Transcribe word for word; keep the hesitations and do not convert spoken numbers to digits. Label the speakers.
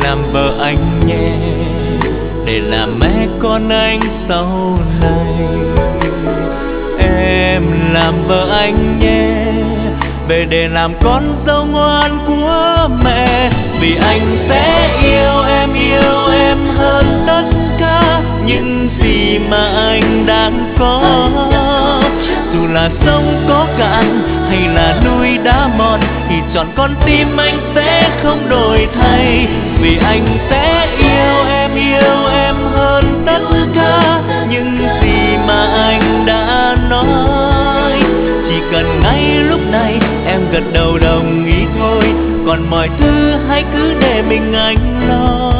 Speaker 1: làm vợ anh nhé, để làm mẹ con anh sau này. Em làm vợ anh nhé, về để làm con dâu ngoan của mẹ. Vì anh sẽ yêu em, yêu em hơn tất cả những gì mà anh đang có. Dù là sông có cạn hay là núi đá mòn, thì chọn con tim anh sẽ không đổi thay. Vì anh sẽ yêu em, yêu em hơn tất cả những gì mà anh đã nói. Chỉ cần ngay lúc này em gật đầu đồng ý thôi, còn mọi thứ hãy cứ để mình anh lo.